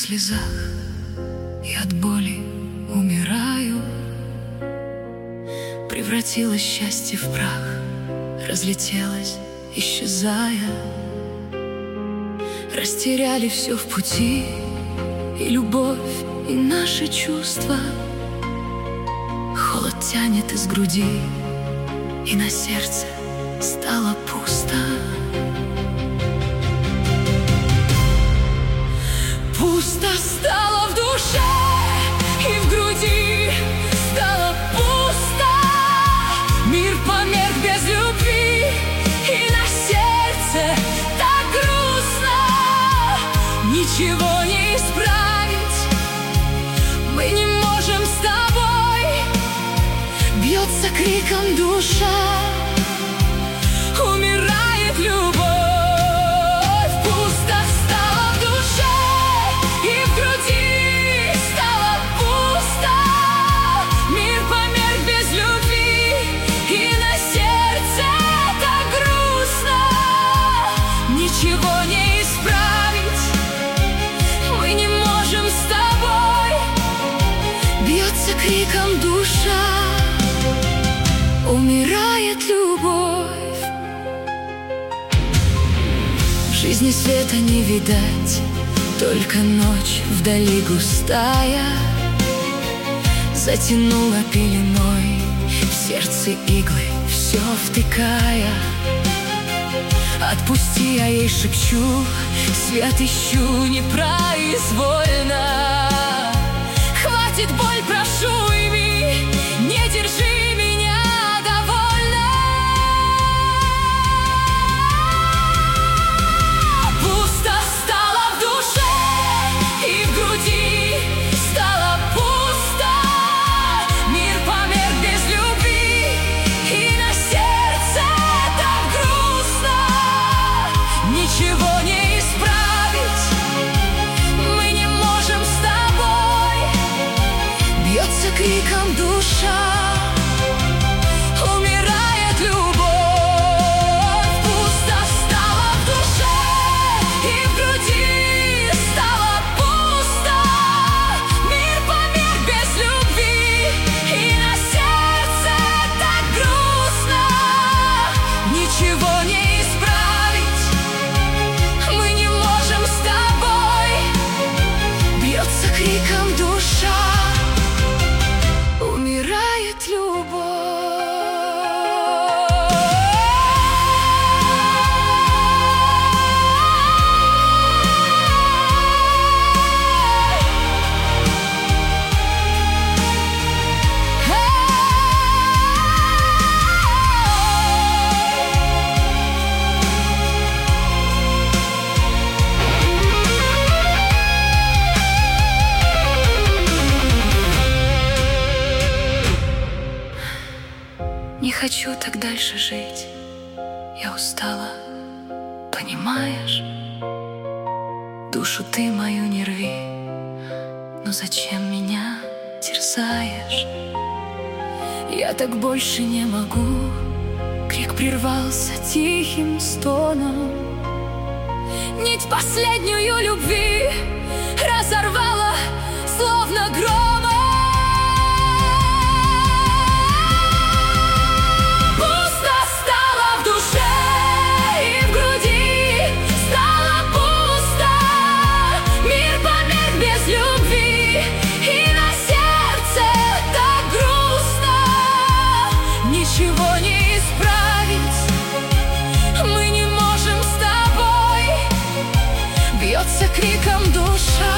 слезах и от боли умираю. Превратилось счастье в прах, разлетелось, исчезая. Растеряли все в пути, и любовь, и наши чувства. Холод тянет из груди, и на сердце стало пусто. Пусто стало в душе, и в груди стало пусто. Мир померк без любви, и на сердце так грустно. Ничего не исправить мы не можем с тобой. Бьется криком душа, умирает любовь. Пусто стало в душе, и в груди стало пусто. Мир померк без любви, и на сердце так грустно. Ничего не исправить мы не можем с тобой. Бьется криком душа, умирает любовь. В жизни света не видать, только ночь вдали густая затянула пеленой в сердце иглы, все втыкая. Отпусти, я ей шепчу, свет ищу непроизвольно. Хватит боль, прошу, ими не держи меня довольно. Пусто стало в душе, и в груди стало пусто. Мир померк без любви, и на сердце так грустно. Ничего не исправить мы не можем с тобой. Бьется криком душа, умирает любовь. Пусто стало в душе, и в груди стало пусто. Мир померк без любви, и на сердце так грустно. Ничего не исправить мы не можем с тобой. Бьется криком душа, умирает любовь. Не хочу так дальше жить, я устала, понимаешь? Душу ты мою не рви, но зачем меня терзаешь? Я так больше не могу, крик прервался тихим стоном. Нить последнюю любви разорвала, словно громом. Ничего не исправить мы не можем с тобой. Бьется криком душа,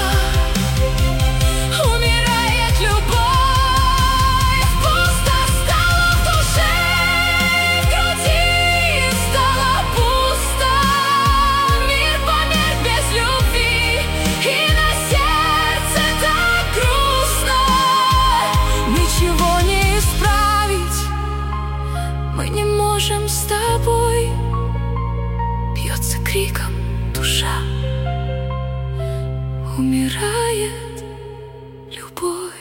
умирает любовь. Пусто стало в душе, в груди стало пусто. Мир померк без любви, и на сердце так грустно. Ничего не исправить мы не можем с тобой. Бьется криком душа, умирает любовь.